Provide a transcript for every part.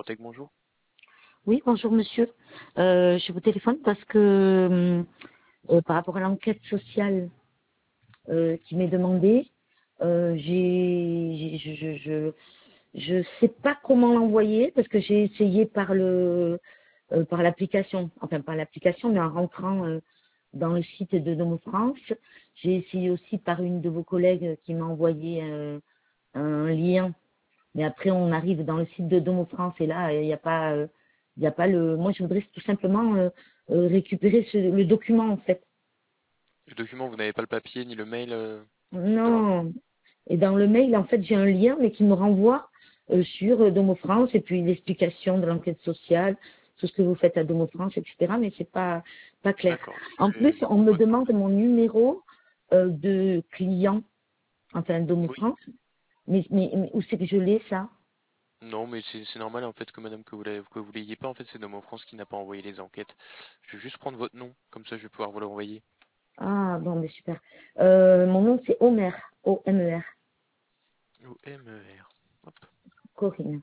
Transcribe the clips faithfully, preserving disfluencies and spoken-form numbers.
Protect, bonjour. Oui, bonjour monsieur. Euh, je vous téléphone parce que euh, par rapport à l'enquête sociale euh, qui m'est demandée, euh, j'ai, je, je, je, je sais pas comment l'envoyer parce que j'ai essayé par le, euh, par l'application, enfin par l'application, mais en rentrant euh, dans le site de Domo France. J'ai essayé aussi par une de vos collègues qui m'a envoyé euh, un lien. Mais après, on arrive dans le site de Domo France et là, il n'y a pas, euh, il n'y a pas le. Moi, je voudrais tout simplement euh, euh, récupérer ce- le document en fait. Le document, vous n'avez pas le papier ni le mail euh, de l'enquête. Non. Et dans le mail, en fait, j'ai un lien, mais qui me renvoie euh, sur euh, Domo France et puis l'explication de l'enquête sociale, tout ce que vous faites à Domo France, et cetera. Mais c'est pas pas clair. D'accord, En je vais, plus, je vais on prendre me votre nom. demande mon numéro euh, de client, enfin Domo Oui. France. Mais, mais, mais où c'est que je l'ai ça? Non, mais c'est c'est normal en fait que madame que vous l'ayez que vous l'ayez pas. En fait, c'est Domo France qui n'a pas envoyé les enquêtes. Je vais juste prendre votre nom, comme ça je vais pouvoir vous l'envoyer. Ah, bon, mais super. Euh, mon nom, c'est Omer. O M E R. O M E R. Hop. Corinne.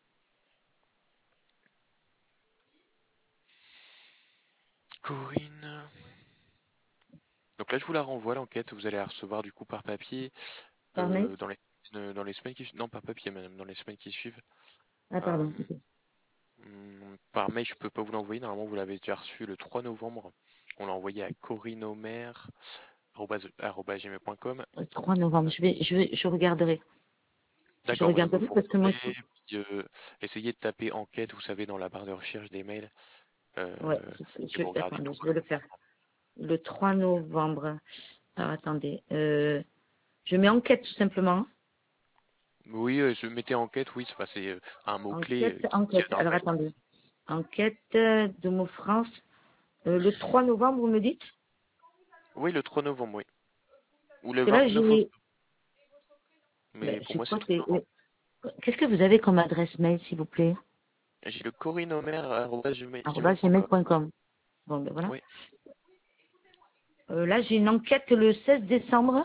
Corinne. Donc là, je vous la renvoie l'enquête. Vous allez la recevoir du coup par papier Par mail? euh, dans les euh, dans les semaines qui non par papier madame dans les semaines qui suivent. Ah, Euh, pardon. Ok. hum, Par mail, je peux pas vous l'envoyer. Normalement, vous l'avez déjà reçu le trois novembre. On l'a envoyé à corinomer arobase gmail point com. Le trois novembre. Je vais, je vais, je regarderai. Je D'accord, madame, regarderai vous parce que moi, regarderez, puis euh, essayez de taper enquête, vous savez, dans la barre de recherche des mails, euh, ouais, et je, vous je- regardez attendez, tout je vais comme le faire. normalement. Le trois novembre. Alors, attendez. Euh, je mets enquête tout simplement. Oui, euh, je mettais enquête, oui, c'est enfin, c'est, euh, un mot-clé Enquête, euh, qui, qui est enquête. dans le Alors, mail. attendez. Enquête euh, de mots France. Euh, le trois novembre, vous me dites? Oui, le trois novembre, oui. Ou le Parce que là, vingt-neuf aussi, j'ai, ben, mais pour c'est moi c'est quoi, le trois c'est, novembre. qu'est-ce que vous avez comme adresse mail, s'il vous plaît? J'ai le corinomer arobase gmail arobase point com. gmail point com. Bon, ben voilà. Oui, Euh, là, j'ai une enquête le seize décembre.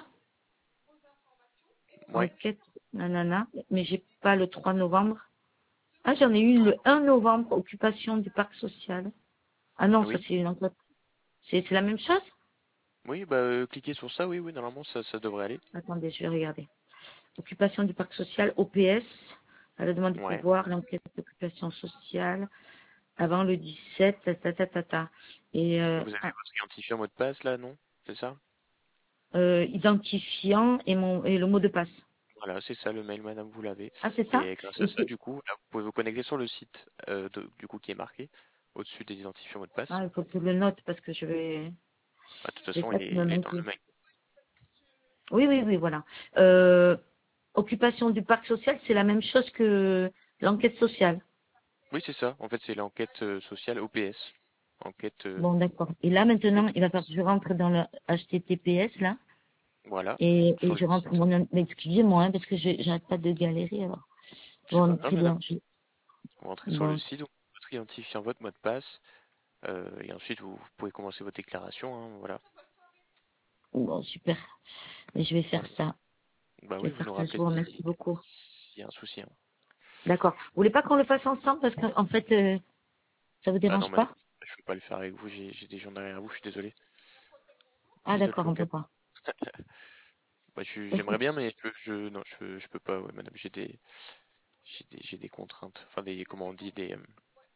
ouais. Enquête, nanana. Mais j'ai pas le trois novembre. Ah, j'en ai eu le un novembre, occupation du parc social. Ah non, ça Oui, c'est une enquête. C'est c'est la même chose? oui, bah euh, cliquez sur ça, oui, oui, normalement ça, ça devrait aller. Attendez, je vais regarder. Occupation du parc social, O P S, à la demande du Ouais. pouvoir, l'enquête d'occupation sociale, avant le dix-sept, ta ta ta ta. ta. Et Et euh, vous avez ah, votre identifiant mot de passe là, non? C'est ça? euh, identifiant et, mon, et le mot de passe. Voilà, c'est ça le mail, madame, vous l'avez. Ah, c'est ça? Et grâce à Et ça, c'est- du coup, là, vous pouvez vous connecter sur le site euh, de- du coup qui est marqué au-dessus des identifiants mots de passe. ah, il faut que je le note parce que je vais... Bah, de toute C'est façon, ça il qui est, me il est manque. dans le mail. Oui, oui, oui, voilà. Euh, occupation du parc social, c'est la même chose que l'enquête sociale. Oui, c'est ça. En fait, c'est l'enquête euh, sociale O P S. Enquête euh, Bon, d'accord. Et là, sociale maintenant, il va O P falloir que S. je rentre dans le H T T P S, là, Voilà, et, sur et le je rentre site. mon... Mais excusez-moi, hein, parce que je j'arrête pas de galérer, alors. C'est pas Bon, grave, très madame. bien. je- Vous rentrez sur le Bon, site, vous mettez votre identifiant, votre mot de passe, euh, et ensuite vous, vous pouvez commencer votre déclaration. Hein, voilà. bon, super. Et je vais faire Voilà. ça. Bah Je oui, vais vous faire nous ça, je rappelez vous remercie si- beaucoup. s'il y a un souci. Hein. D'accord. Vous voulez pas qu'on le fasse ensemble, parce qu'en fait, euh, ça vous Ah non, dérange madame, pas? je peux pas le faire avec vous. J'ai j'ai des gens derrière vous. Je suis désolé. Ah, C'est notre d'accord, on peut locataire. pas. Bah, je- j'aimerais bien, mais je, je, non, je, je peux pas, ouais, madame. J'ai des, j'ai des, j'ai des contraintes. Enfin, des, comment on dit, des, euh,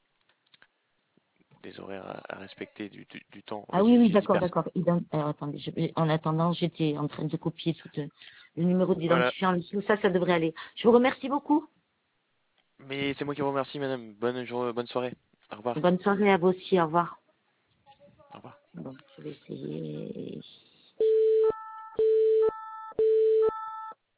des horaires à, à respecter, du, du, du temps. En Ah fait, oui, j'ai oui, j'ai dix d'accord, personnes. d'accord. Ident- Alors, attendez, je- en attendant, j'étais en train de copier tout euh, le numéro Voilà. d'identifiant. Tout ça, ça devrait aller. Je vous remercie beaucoup. Mais c'est moi qui vous remercie, madame. Bonne journée, bonne soirée. Au revoir. Bonne soirée à vous aussi. Au revoir. Au revoir. Bon, je vais essayer.